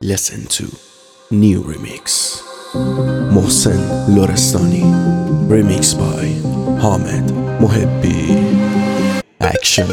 Listen to new remix محسن لرستانی remix by حامد محبی action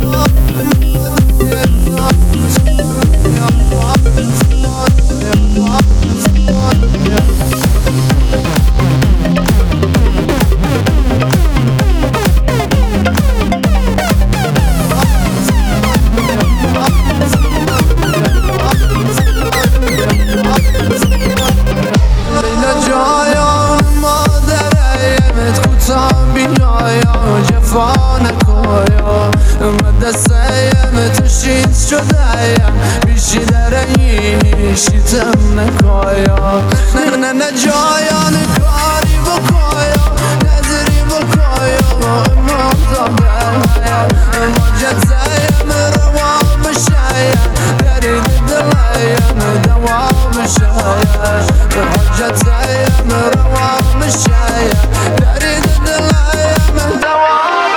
شدایم بیشی درنی شیتم نکایا نه جایان کاری بکایا نظری بکایا امام زاگایا ماجد زیم روام شایم درید دلایم دوام شایم ماجد زیم روام شایم درید دلایم دوام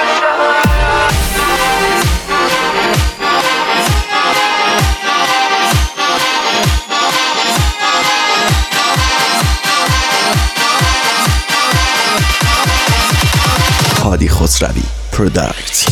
هادی خسروی پروداکت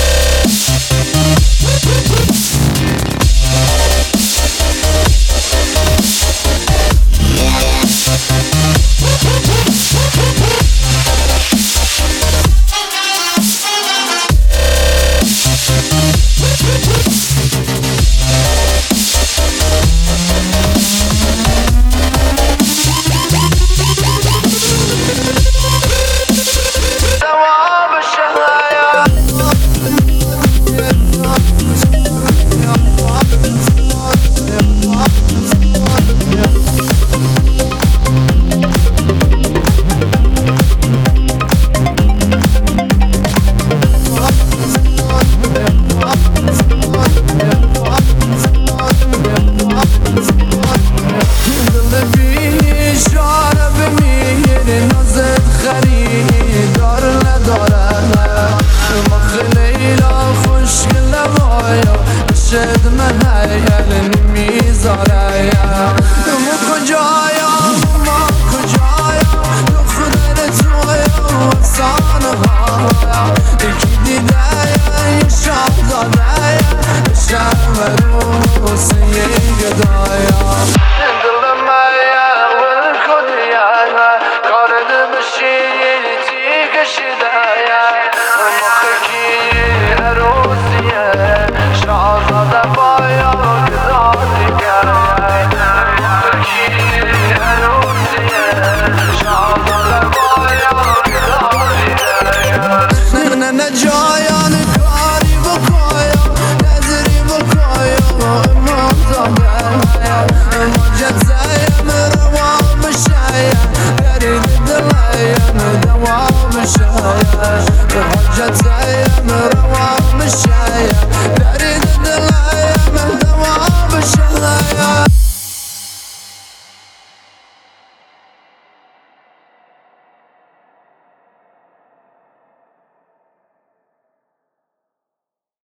شد من هیل نمیذارم ما کجایم ما کجایم تو خودت تویم افسانه هایم یکی دیدهیم شاهزادهیم شرم روسی گدایم دل مایم ول کنیم کارد بشین تی کشیدهیم مخکی عروسیه شاهزاده بایا گذاری کرد مخکی عروسیه شاهزاده بایا گذاری کرد نه جایان کاری بکایا نظری بکایا امام زاگایا ماجد